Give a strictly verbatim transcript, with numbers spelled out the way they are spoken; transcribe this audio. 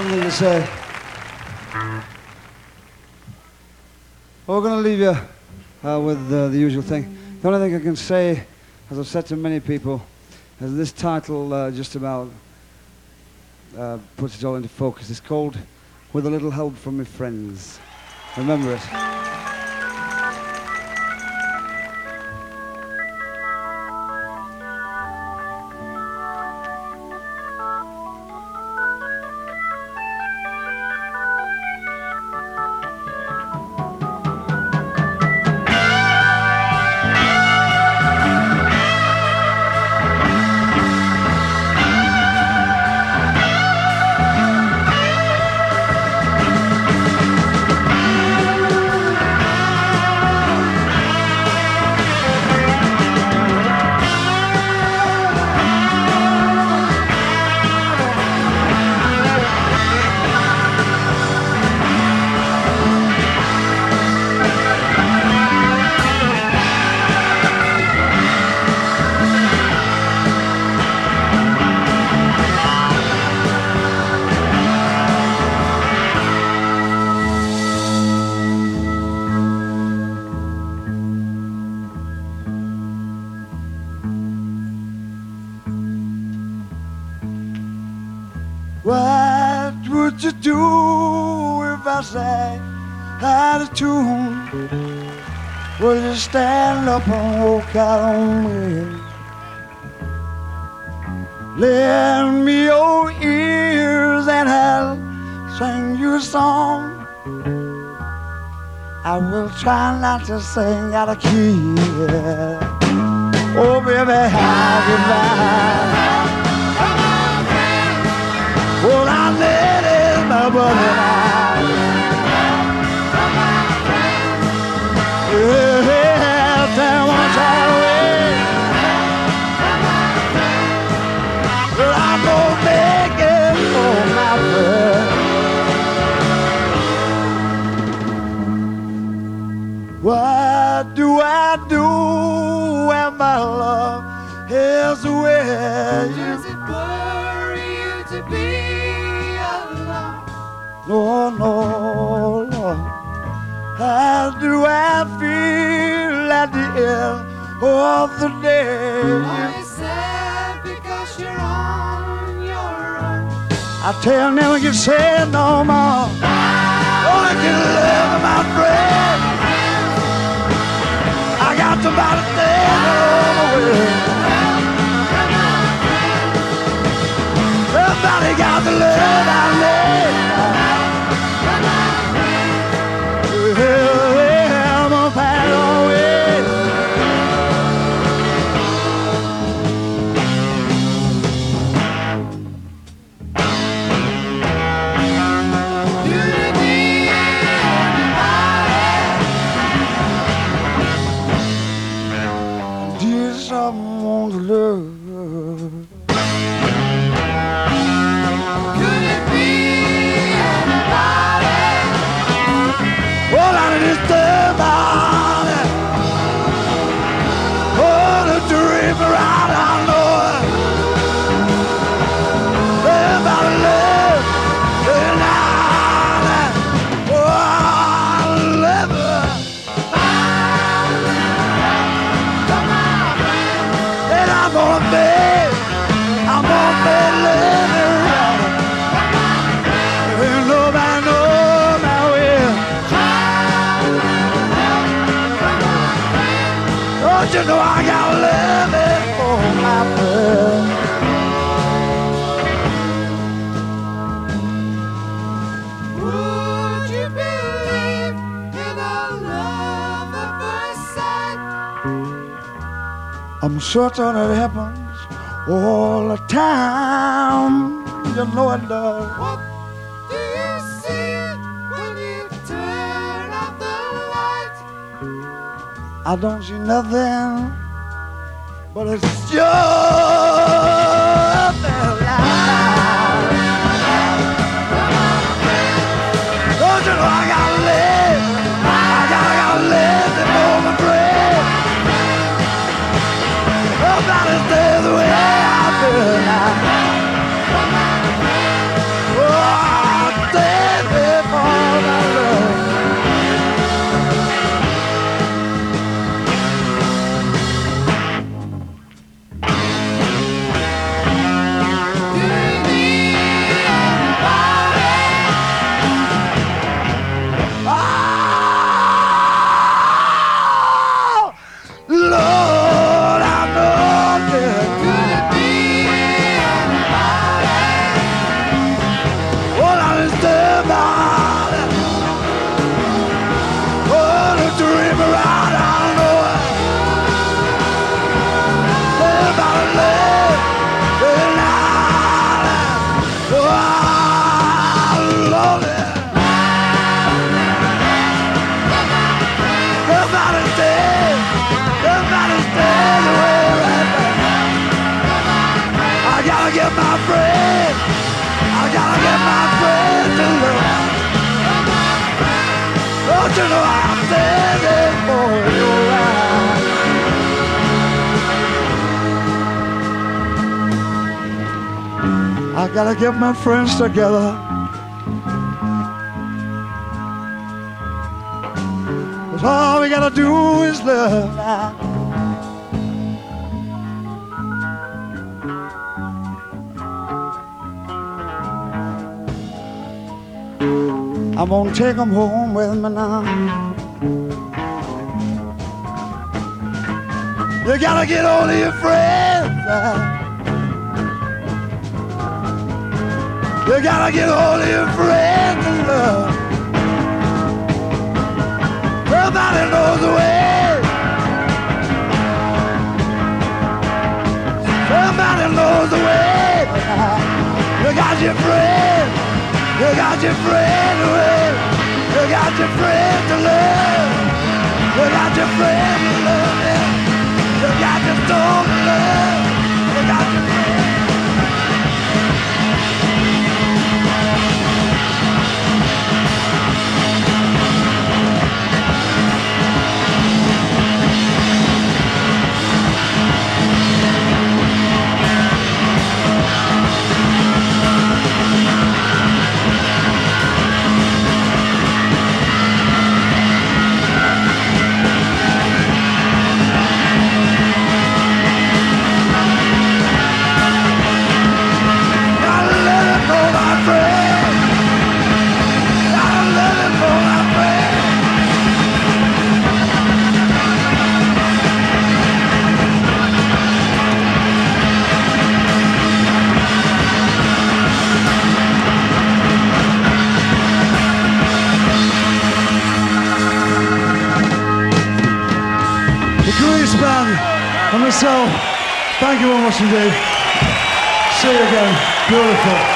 Something to say. Well, we're going to leave you uh, with uh, the usual thing. The only thing I can say, as I've said to many people, is this title uh, just about uh, puts it all into focus. It's called With a Little Help from My Friends. Remember it. What would you do if I sang out of tune? Would you stand up and walk out on me? Lend me your ears and I'll sing you a song. I will try not to sing out of key. Oh, baby, how goodbye. Well, I let it, my brother and I. Yeah, tell one time away. Well, I'm gonna make it for my friend. What do I do when my love is away? Does it worry you to be? No, no, no. How do I feel at the end of the day? Are you sad because you're on your own? I tell never can say no more. Oh, I can live my friend. I got somebody dead all the way. Somebody got the love I need. Someone's love. Could it be anybody? Well, I just tell about it. Oh, the dream right, I know it. About love, and I, oh, I love her. I'm gonna be, I'm gonna be living right. And nobody knows my will. Don't you know I got love it for my friend? Would you believe in a love at first sight? I'm certain it happens all the time. You know it does. What do you see when you turn off the light? I don't see nothing, but it's just the light. Don't you know I gotta live? I gotta, gotta live before my breath. Nobody stay the way I feel now. Oh, Lord, somebody stay, somebody stay away right now. I gotta get my friend, I gotta get my friend to love. Don't you know I'm standing for your right? I gotta get my friends together. Cause all we gotta do is love now. I'm gonna take them home with me now. You gotta get all of your friends now. You gotta get all of your friends in love. Somebody knows the way. Somebody knows the way. You got your friend. You got your friend away. You got your friend to love. You got your friend to love. Yeah. You got your soul to love. You got your friend. And myself, thank you very much indeed. See you again. Beautiful.